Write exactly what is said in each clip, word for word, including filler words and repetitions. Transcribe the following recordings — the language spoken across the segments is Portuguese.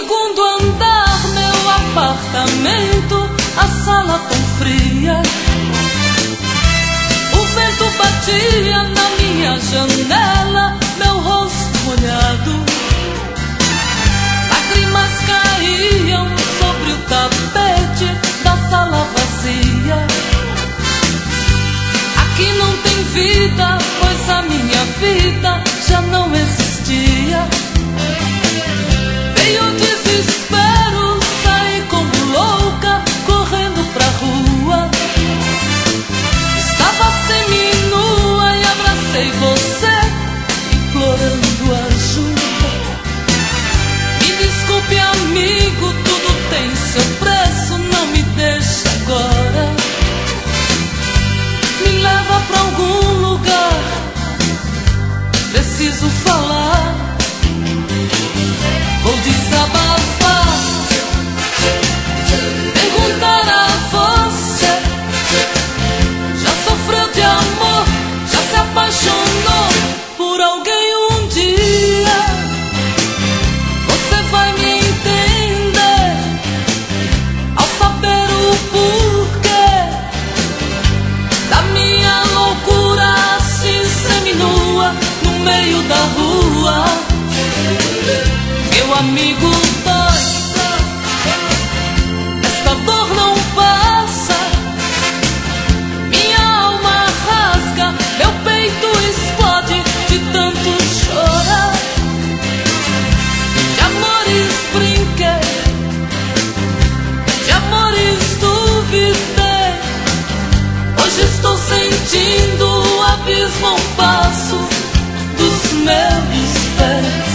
segundo andar, meu apartamento, a sala tão fria. O vento batia na minha janela, meu rosto molhado. Lágrimas caíam sobre o tapete da sala vazia. Aqui não tem vida, pois a minha vida já não existia. Veio o desespero, saí como louca, correndo pra rua. Estava seminua e abracei você, implorando ajuda. Me desculpe, amigo, tudo tem seu preço, não me deixe agora. Me leva pra algum lugar, preciso falar. Vou desabafar, perguntar a você: já sofreu de amor? Já se apaixonou por alguém um dia? Você vai me entender ao saber o porquê da minha loucura, assim seminua no meio da rua. Meu amigo, dói, esta dor não passa. Minha alma rasga, meu peito explode de tanto chorar. De amores brinquei, de amores duvidei. Hoje estou sentindo o abismo a um passo dos meus pés.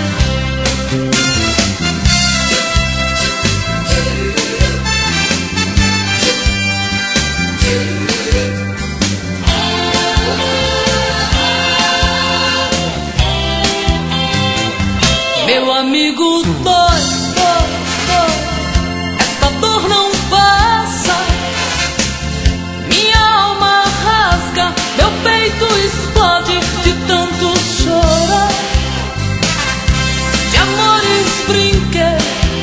Meu amigo, dói, dói, dói, esta dor não passa. Minha alma rasga, meu peito explode de tanto chorar. De amores brinquei,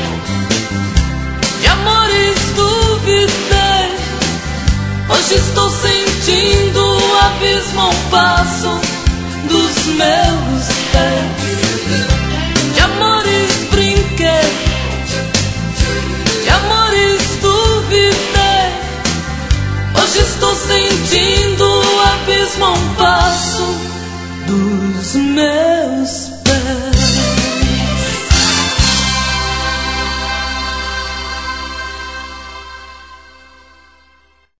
de amores duvidei. Hoje estou sentindo o abismo a um passo dos meus pés. De amores brinquei, de amores duvidei. Hoje estou sentindo o abismo a um passo dos meus.